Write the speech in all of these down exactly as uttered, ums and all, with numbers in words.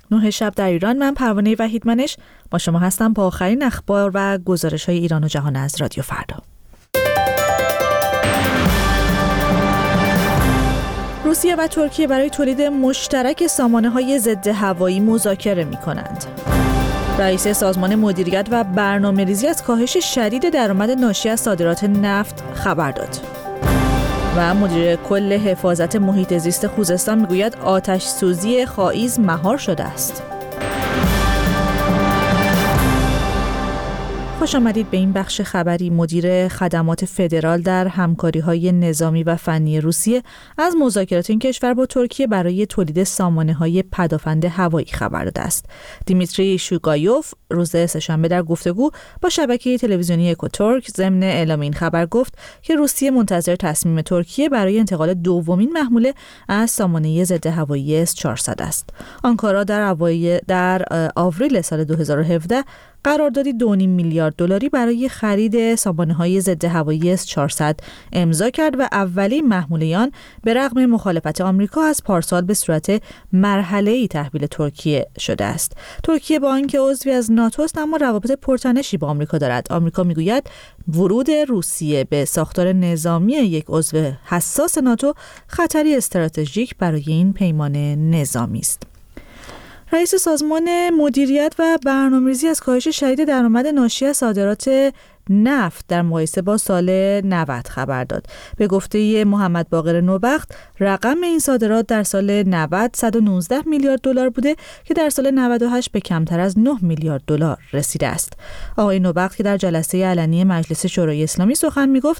نه شب در ایران. من پروانه وحیدمنش با شما هستم با آخرین اخبار و گزارش‌های ایران و جهان از رادیو فردا. روسیه و ترکیه برای تولید مشترک سامانه‌های ضد هوایی مذاکره می‌کنند. رئیس سازمان مدیریت و برنامه‌ریزی از کاهش شدید درآمد ناشی از صادرات نفت خبر داد. و مدیر کل حفاظت محیط زیست خوزستان میگوید آتش سوزی خائیز مهار شده است. خوش آمدید به این بخش خبری. مدیر خدمات فدرال در همکاری‌های نظامی و فنی روسیه از مذاکرات این کشور با ترکیه برای تولید سامانه‌های پدافند هوایی خبر داده است. دیمیتری شوگایوف روز سه‌شنبه در گفتگو با شبکه تلویزیونی اکوتورک ضمن اعلام این خبر گفت که روسیه منتظر تصمیم ترکیه برای انتقال دومین محموله از سامانه ضد هوایی اس چهارصد است. آنکارا در اوایل در آوریل سال دو هزار و هفده قراردادی دو و نیم میلیارد دلاری برای خرید سامانه‌های ضد هوایی اس چهارصد امضا کرد و اولین محموله آن به رغم مخالفت آمریکا از پارسال به صورت مرحله‌ای تحویل ترکیه شده است. ترکیه با آنکه عضوی از ناتو است اما روابط پرتنشی با آمریکا دارد. آمریکا میگوید ورود روسیه به ساختار نظامی یک عضو حساس ناتو خطری استراتژیک برای این پیمان نظامی است. رئیس سازمان مدیریت و برنامه‌ریزی از کاهش شدید درآمد ناشی از صادرات نفت در مقایسه با سال نود خبر داد. به گفته محمد باقر نوبخت رقم این صادرات در سال نود صد و نوزده میلیارد دلار بوده که در سال نود و هشت به کمتر از نه میلیارد دلار رسیده است. آقای نوبخت که در جلسه علنی مجلس شورای اسلامی سخن میگفت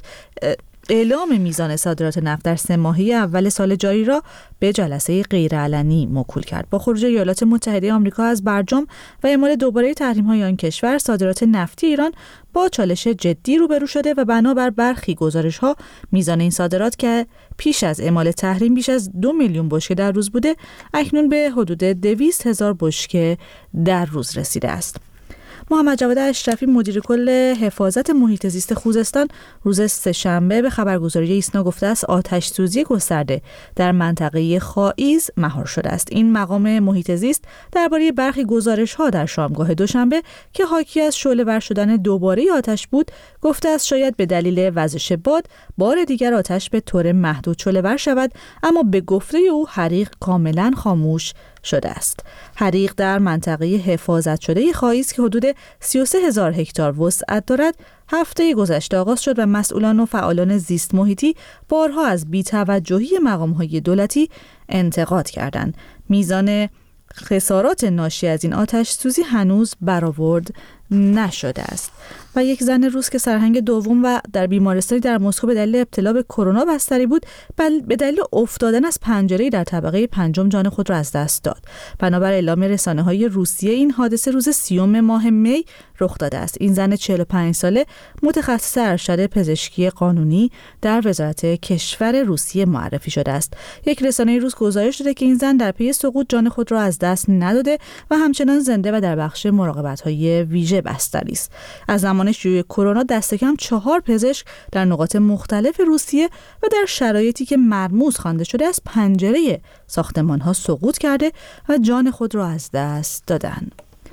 اعلام میزان صادرات نفت در سه ماهه اول سال جاری را به جلسه غیرعلنی موکول کرد. با خروج ایالات متحده آمریکا از برجام و اعمال دوباره تحریم‌های آن کشور، صادرات نفتی ایران با چالش جدی روبرو شده و بنابر برخی گزارش‌ها میزان این صادرات که پیش از اعمال تحریم بیش از دو میلیون بشکه در روز بوده، اکنون به حدود دویست هزار بشکه در روز رسیده است. محمد جواد اشرفی مدیر کل حفاظت محیط زیست خوزستان روز سه‌شنبه به خبرگزاری ایسنا گفته است آتش سوزی گسترده در منطقه خائیز مهار شده است. این مقام محیط زیست درباره برخی گزارش‌ها در شامگاه دوشنبه که حاکی از شعله‌ور شدن دوباره آتش بود گفته است شاید به دلیل وزش باد بار دیگر آتش به طور محدود شعله‌ور شود، اما به گفته او حریق کاملا خاموش شده است. حریق در منطقه حفاظت شده خائیز که حدود سی و سه هزار هکتار وسعت دارد هفته گذشته آغاز شد و مسئولان و فعالان زیست محیطی بارها از بی‌توجهی مقام‌های دولتی انتقاد کردند. میزان خسارات ناشی از این آتش سوزی هنوز برآورد نشده است. و یک زن روس که سرهنگ دوم و در بیمارستانی در مسکو به دلیل ابتلا به کرونا بستری بود، به دلیل افتادن از پنجره‌ای در طبقه پنجم جان خود را از دست داد. بنابر اعلام رسانه‌های روسیه این حادثه روز سیوم ماه می رخ داده است. این زن چهل و پنج ساله متخصص ارشد پزشکی قانونی در وزارت کشور روسیه معرفی شده است. یک رسانه روس گزارش داده که این زن در پی سقوط جان خود را از دست نداده و همچنان زنده و در بخش مراقبت‌های ویژه بستری است. از زمان شیوع کرونا دست کم چهار پزشک در نقاط مختلف روسیه و در شرایطی که مرموز خوانده شده از پنجره ساختمان‌ها سقوط کرده و جان خود را از دست دادند.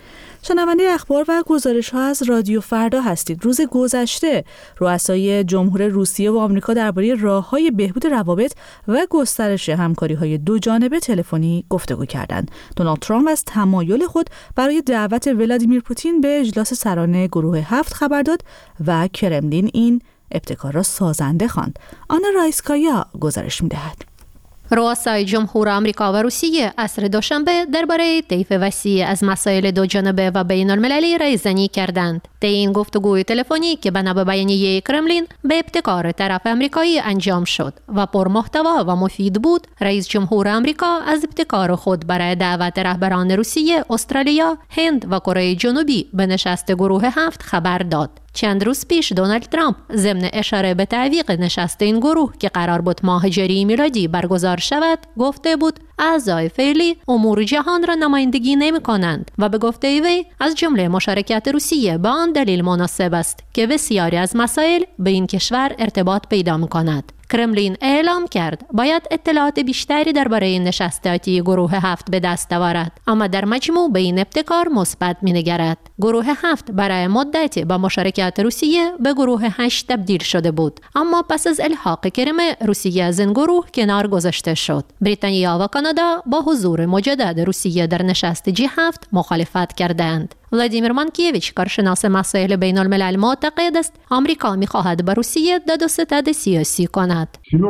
شنونده اخبار و گزارش‌ها از رادیو فردا هستید. روز گذشته رؤسای جمهور روسیه و آمریکا درباره راه‌های بهبود روابط و گسترش همکاری‌های دو جانبه تلفنی گفتگو کردند. دونالد ترامپ از تمایل خود برای دعوت ولادیمیر پوتین به اجلاس سران گروه هفت خبر داد و کرملین این ابتکار را سازنده خواند. آنا رایسکایا گزارش می‌دهد. رؤسای جمهور آمریکا و روسیه عصر دوشنبه درباره طیف وسیع از مسائل دو جانبه و بین المللی رایزنی کردند. طی این گفتگوی تلفنی که بنا به بیانیه کرملین به ابتکار طرف آمریکایی انجام شد و پرمحتوا و مفید بود، رئیس جمهور آمریکا از ابتکار خود برای دعوت رهبران روسیه، استرالیا، هند و کره جنوبی به نشست گروه هفت خبر داد. چند روز پیش دونالد ترامپ ضمن اشاره به تعویق نشست این گروه که قرار بود ماه ژوئیه میلادی برگزار شود گفته بود اعضای فعلی امور جهان را نمایندگی نمی کنند و به گفته وی از جمله مشارکت روسیه به آن دلیل مناسب است که بسیاری از مسائل به این کشور ارتباط پیدا می کند. کرملین اعلام کرد باید اطلاعات بیشتری درباره نشست آتی گروه هفت به دست آورد، اما در مجموع به این ابتکار مثبت می‌نگرد. گروه هفت برای مدتی با مشارکت روسیه به گروه هشت تبدیل شده بود، اما پس از الحاق کریم روسیه از این گروه کنار گذاشته شد. بریتانیا و کانادا با حضور مجدد روسیه در نشست جی هفت مخالفت کردند. ولادیمیر مانکیویچ، کارشناس مسائل بین الملل، معتقد است آمریکا می‌خواهد به روسیه داد و ستد سیاسی کند.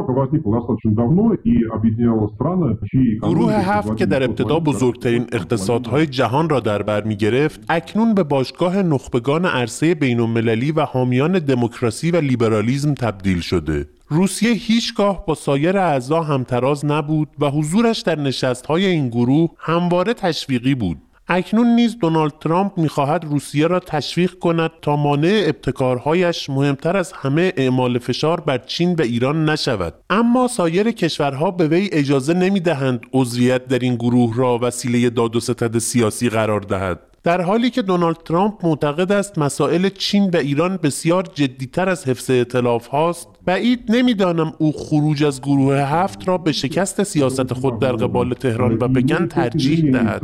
گروه هفت که در ابتدا بزرگترین اقتصادهای جهان را در بر می‌گرفت، اکنون به باشگاه نخبگان عرصه بین‌المللی و حامیان دموکراسی و لیبرالیسم تبدیل شده. روسیه هیچگاه با سایر اعضا همتراز نبود و حضورش در نشست‌های این گروه همواره تشویقی بود. اکنون نیز دونالد ترامپ می‌خواهد روسیه را تشویق کند تا مانع ابتکارهایش مهمتر از همه اعمال فشار بر چین و ایران نشود. اما سایر کشورها به وی اجازه نمی‌دهند عضویت در این گروه را وسیله داد و ستد سیاسی قرار دهد. در حالی که دونالد ترامپ معتقد است مسائل چین و ایران بسیار جدی‌تر از حفظ ائتلاف هاست، بعید نمی‌دانم او خروج از گروه هفت را به شکست سیاست خود در قبال تهران و پکن ترجیح دهد.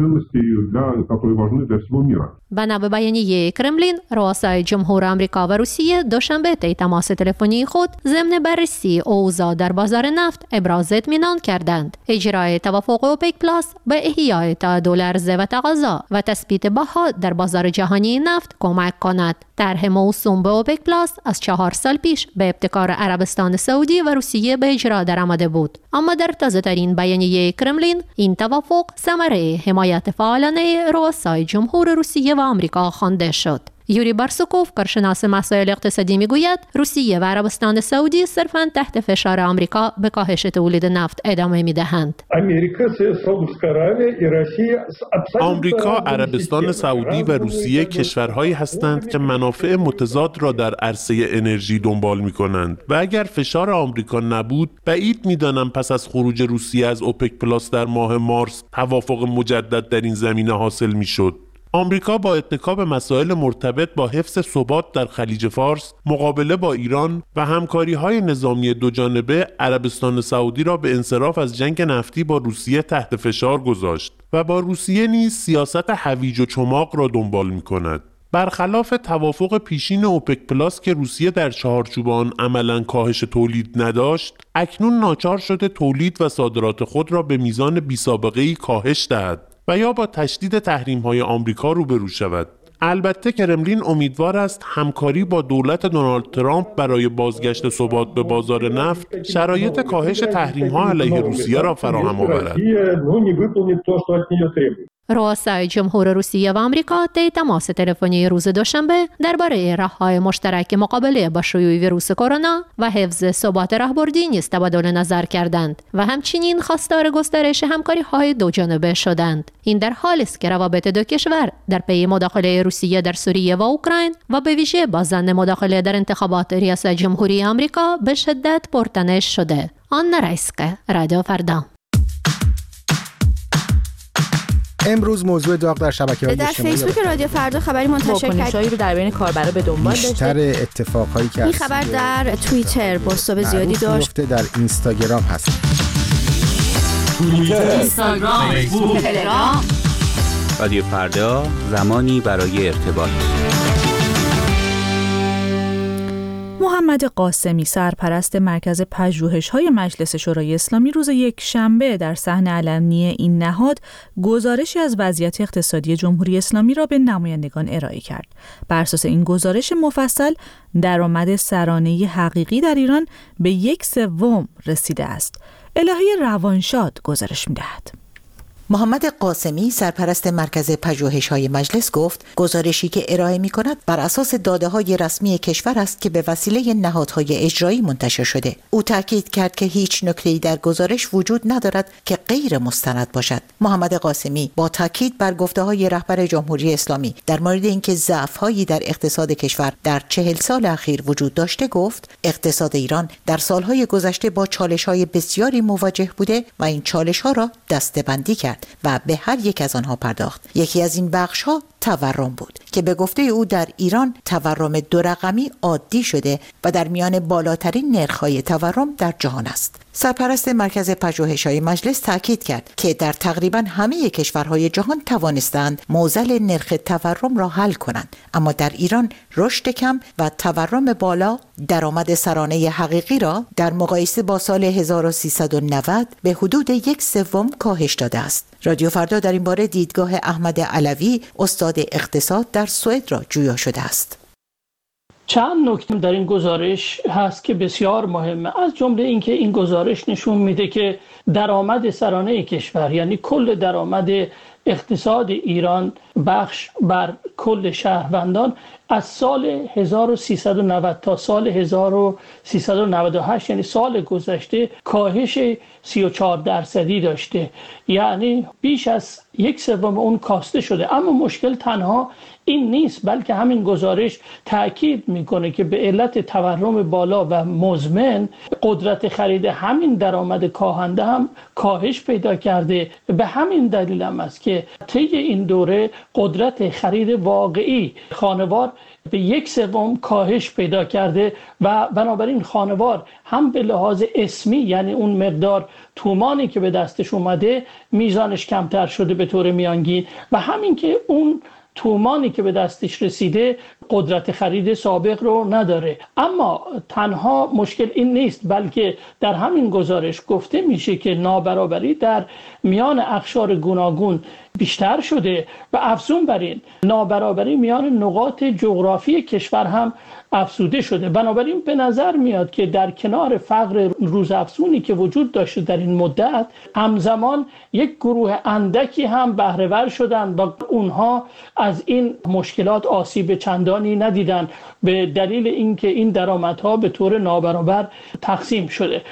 بنا به بیانیه کرملین، رؤسای جمهور آمریکا و روسیه دوشنبه طی تماس تلفنی خود ضمن بررسی اوضاع در بازار نفت ابراز اطمینان کردند. اجرای توافق اوپک پلاس به احیای تعادل عرضه و تقاضا و تثبیت بها در بازار جهانی نفت کمک کند. طرح موسوم به اوپک پلاس از چهار سال پیش به ابتکار عربستان سعودی و روسیه به اجرا درآمده بود، اما در تازه‌ترین بیانیه کرملین این توافق ثمره حمایت فعالانه رؤسای جمهور روسیه و آمریکا خوانده شد. یوری بارسوکوف، کارشناس مسائل اقتصادی، میگوید روسیه و عربستان سعودی صرفاً تحت فشار آمریکا به کاهش تولید نفت ادامه میدهند. آمریکا، عربستان سعودی و روسیه کشورهایی هستند که منافع متضاد را در عرصه انرژی دنبال می‌کنند و اگر فشار آمریکا نبود، بعید می‌دانم پس از خروج روسیه از اوپک پلاس در ماه مارس توافق مجدد در این زمینه حاصل می‌شد. آمریکا با اتکا به مسائل مرتبط با حفظ ثبات در خلیج فارس، مقابله با ایران و همکاری‌های نظامی دوجانبه، عربستان سعودی را به انصراف از جنگ نفتی با روسیه تحت فشار گذاشت و با روسیه نیز سیاست هویج و چماق را دنبال می‌کند. برخلاف توافق پیشین اوپک پلاس که روسیه در چهارچوب آن عملاً کاهش تولید نداشت، اکنون ناچار شده تولید و صادرات خود را به میزان بی‌سابقه‌ای کاهش دهد و یا با تشدید تحریم‌های آمریکا روبرو شود. البته کرملین امیدوار است همکاری با دولت دونالد ترامپ برای بازگشت ثبات به بازار نفت شرایط کاهش تحریم‌ها علیه روسیه را فراهم آورد. رؤسای جمهور روسیه و آمریکا طی تماس تلفنی روز دوشنبه درباره راه‌های مشترک مقابله با شیوع ویروس کرونا و حفظ ثبات راهبردی نیز تبادل نظر کردند و همچنین خواستار گسترش همکاری‌های دوجانبه شدند. این در حالی است که روابط دو کشور در پی مداخله روسیه در سوریه و اوکراین و به ویژه با ظن مداخله در انتخابات ریاست جمهوری آمریکا به شدت پرتنش شده. آن رایسکه، رادیو فردا. امروز موضوع داغ در شبکه‌های اجتماعی در فیسبوک رادیو فردا خبری منتشر کرد. واکنش‌هایی رو در بین کاربرا به دنبال داشته. بیشتر اتفاقایی که این خبر در توییتر بازتاب زیادی داشت. در اینستاگرام هست. توییتر، اینستاگرام، فیسبوک، تلگرام. رادیو فردا، زمانی برای ارتباط. محمد قاسمی، سرپرست مرکز پژوهش‌های مجلس شورای اسلامی، روز یک شنبه در صحن علنی این نهاد گزارشی از وضعیت اقتصادی جمهوری اسلامی را به نمایندگان ارائه کرد. بر اساس این گزارش مفصل، درآمد سرانه‌ای حقیقی در ایران به یک سوم رسیده است. الهی روانشاد گزارش می‌دهد. محمد قاسمی سرپرست مرکز پژوهش‌های مجلس گفت گزارشی که ارائه می‌کند بر اساس داده‌های رسمی کشور است که به وسیله نهادهای اجرایی منتشر شده. او تاکید کرد که هیچ نکته‌ای در گزارش وجود ندارد که غیر مستند باشد. محمد قاسمی با تاکید بر گفته‌های رهبر جمهوری اسلامی در مورد اینکه ضعف‌هایی در اقتصاد کشور در چهل سال اخیر وجود داشته گفت اقتصاد ایران در سال‌های گذشته با چالش‌های بسیاری مواجه بوده و این چالش‌ها را دسته‌بندی کرد و به هر یک از آنها پرداخت. یکی از این بخش‌ها تورم بود که به گفته او در ایران تورم دو رقمی عادی شده و در میان بالاترین نرخ‌های تورم در جهان است. سرپرست مرکز پژوهش‌های مجلس تاکید کرد که در تقریباً همه کشورهای جهان توانستند معضل نرخ تورم را حل کنند، اما در ایران رشد کم و تورم بالا درآمد سرانه حقیقی را در مقایسه با سال هزار و سیصد و نود به حدود یک سوم کاهش داده است. رادیو فردا در این باره دیدگاه احمد علوی استاد اقتصاد در سوئد را جویا شده است. چند نکته در این گزارش هست که بسیار مهمه، از جمله اینکه این گزارش نشون میده که درآمد سرانه کشور، یعنی کل درآمد اقتصاد ایران بخش بر کل شهروندان، از سال هزار و سیصد و نود تا سال هزار و سیصد و نود و هشت یعنی سال گذشته کاهش سی و چهار درصدی داشته، یعنی بیش از یک سوم اون کاسته شده. اما مشکل تنها این نیست، بلکه همین گزارش تأکید میکنه که به علت تورم بالا و مزمن قدرت خرید همین درآمد کاهنده هم کاهش پیدا کرده. به همین دلیل هم است که طی این دوره قدرت خرید واقعی خانوار به یک سوم کاهش پیدا کرده و بنابراین خانوار هم به لحاظ اسمی، یعنی اون مقدار تومانی که به دستش اومده میزانش کمتر شده به طور میانگین، و همین که اون تومانی که به دستش رسیده قدرت خرید سابق رو نداره. اما تنها مشکل این نیست، بلکه در همین گزارش گفته میشه که نابرابری در میان اقشار گوناگون بیشتر شده و افزون بر این نابرابری میان نقاط جغرافی کشور هم افزوده شده. بنابراین به نظر میاد که در کنار فقر روزافزونی که وجود داشته در این مدت، همزمان یک گروه اندکی هم بهره ور شدن و اونها از این مشکلات آسیب چندانی ندیدن به دلیل اینکه این درآمدها به طور نابرابر تقسیم شده.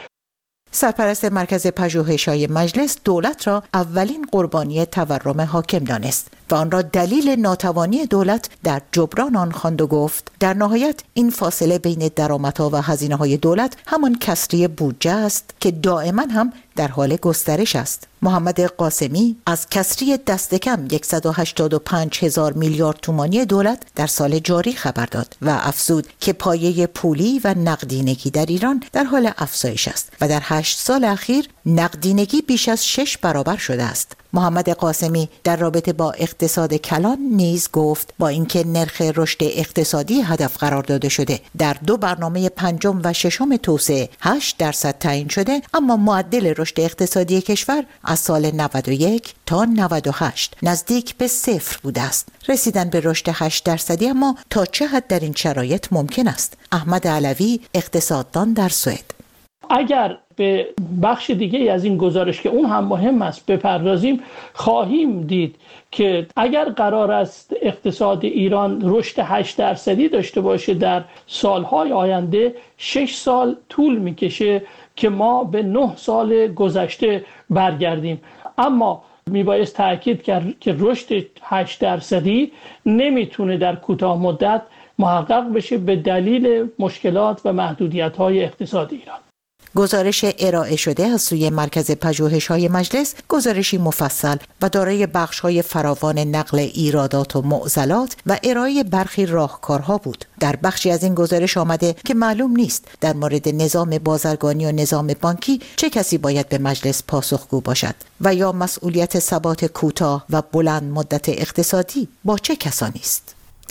سرپرست مرکز پژوهش‌های مجلس دولت را اولین قربانی تورم حاکم دانست و آن را دلیل ناتوانی دولت در جبران آن خواند و گفت در نهایت این فاصله بین درآمدها و هزینه‌های دولت همان کسری بودجه است که دائما هم در حال گسترش است. محمد قاسمی از کسری دست کم صد و هشتاد و پنج هزار میلیارد تومانی دولت در سال جاری خبر داد و افزود که پایه پولی و نقدینگی در ایران در حال افزایش است و در هشت سال اخیر نقدینگی بیش از شش برابر شده است. محمد قاسمی در رابطه با اقتصاد کلان نیز گفت با اینکه نرخ رشد اقتصادی هدف قرار داده شده در دو برنامه پنجم و ششم توسعه هشت درصد تعیین شده، اما معدل رشد اقتصادی کشور از سال نود و یک تا نود و هشت نزدیک به صفر بوده است. رسیدن به رشد هشت درصدی اما تا چه حد در این شرایط ممکن است؟ احمد علوی اقتصاددان در سوئد: اگر به بخش دیگه از این گزارش که اون هم مهم است بپردازیم، خواهیم دید که اگر قرار است اقتصاد ایران رشد هشت درصدی داشته باشه در سالهای آینده، شش سال طول میکشه که ما به نه سال گذشته برگردیم. اما میبایست تأکید کرد که رشد هشت درصدی نمیتونه در کوتاه مدت محقق بشه به دلیل مشکلات و محدودیت‌های اقتصاد ایران. گزارش ارائه شده از سوی مرکز پژوهش‌های مجلس گزارشی مفصل و دارای بخش‌های فراوان نقل ایرادات و معضلات و ارائه برخی راهکارها بود. در بخشی از این گزارش آمده که معلوم نیست در مورد نظام بازرگانی و نظام بانکی چه کسی باید به مجلس پاسخگو باشد و یا مسئولیت ثبات کوتاه و بلند مدت اقتصادی با چه کسانی است.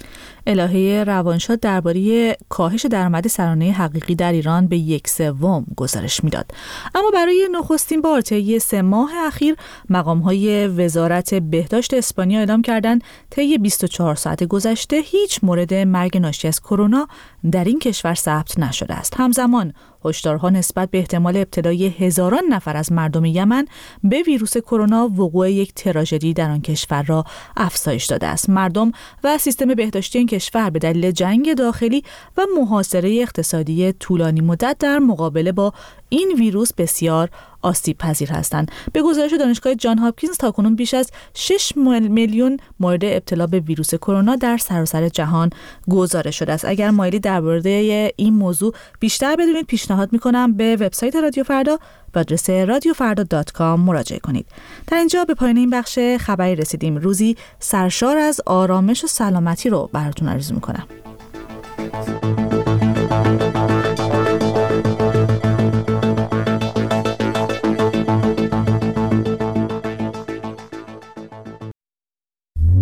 الهه روانشاد درباره کاهش درآمد سرانه حقیقی در ایران به یک سوم گزارش میداد. اما برای نخستین بار طی سه ماه اخیر مقام‌های وزارت بهداشت اسپانیا اعلام کردند طی بیست و چهار ساعت گذشته هیچ مورد مرگ ناشی از کرونا در این کشور ثبت نشده است. همزمان هشدارها نسبت به احتمال ابتلای هزاران نفر از مردم یمن به ویروس کرونا وقوع یک تراژدی در آن کشور را افزایش داده است. مردم و سیستم بهداشتی این کشور به دلیل جنگ داخلی و محاصره اقتصادی طولانی مدت در مقابله با این ویروس بسیار آسیب پذیر هستند. به گزارش دانشگاه جان هاپکینز تاکنون بیش از شش میلیون مورد ابتلا به ویروس کرونا در سراسر جهان گزارش شده است. اگر مایلی درباره این موضوع بیشتر بدونید پیشنهاد میکنم به وبسایت رادیو فردا به آدرس رادیو فردا دات کام مراجعه کنید. در اینجا به پایان این بخش خبری رسیدیم. روزی سرشار از آرامش و سلامتی رو براتون آرزو میکنم.